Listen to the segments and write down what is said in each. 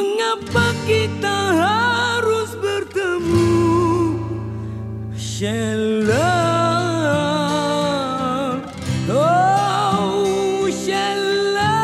Mengapa kita harus bertemu, Sheila? Oh Sheila,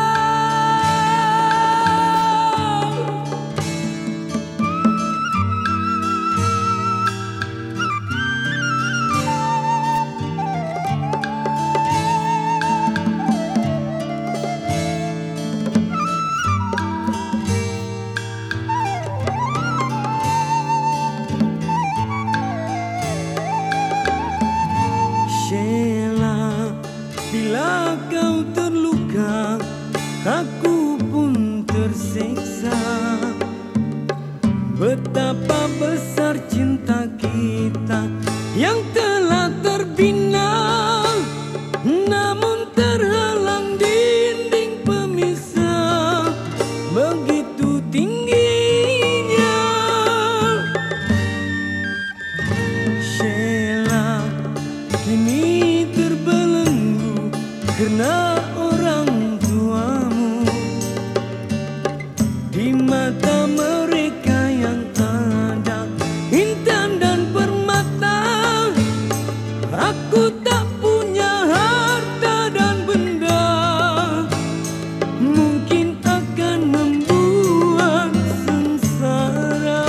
Sheila, bila kau terluka, aku pun tersiksa. Betapa besar cinta kita yang telah terbina, namun terhalang dinding pemisah begitu tingginya. Sheila, kini terbelenggu karena orang tuamu. Di mata mereka yang ada intan dan permata, aku tak punya harta dan benda, mungkin akan membuat sengsara.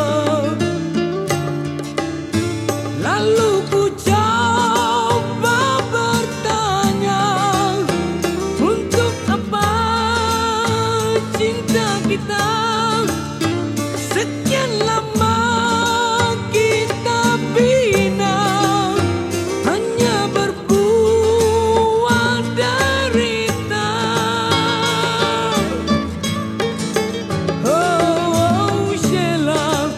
Lalu ku coba bertanya, untuk apa cinta kita? Sekian lama kita bina, hanya berbuat derita. Oh Sheila,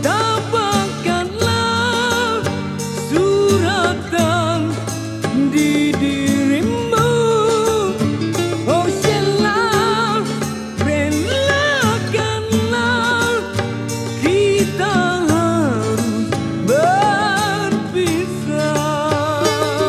tabahkanlah suratan di dirimu. Oh Sheila, relakanlah kita harus berpisah.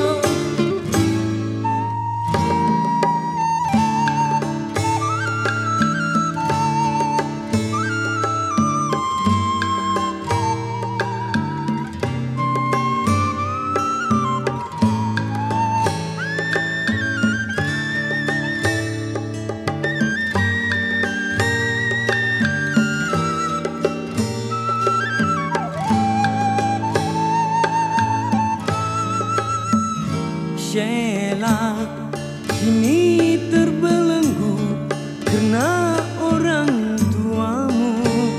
Sheila, kini terbelenggu karena orang tuamu.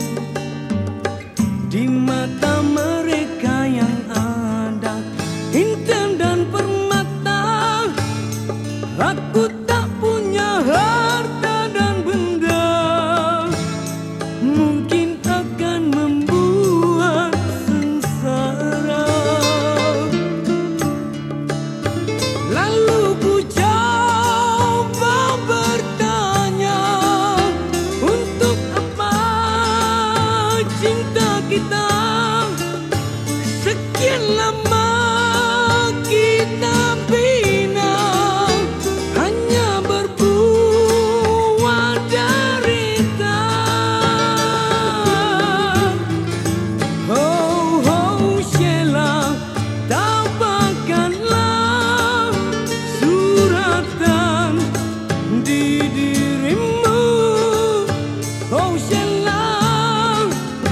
Di mata mereka yang ada intan dan permata, aku tak punya harta dan benda, mungkin akan membuat sengsara. Lalu ku coba bertanya, untuk apa cinta kita? Sekian lama kita bina, hanya berbuat derita. Oh, oh Sheila, tabahkanlah suratan di dirimu. Oh Sheila,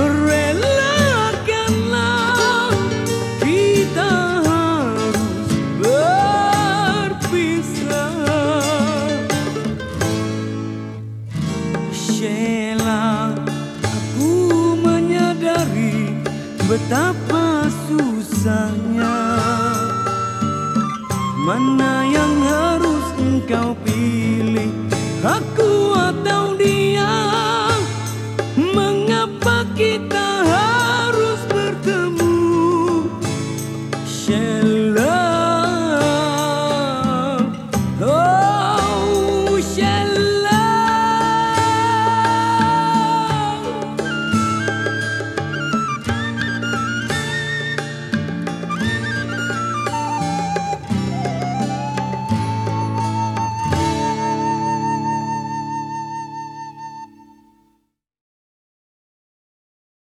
relakanlah kita harus berpisah. Sheila, aku menyadari betapa susahnya. Mana yang harus engkau pilih? Aku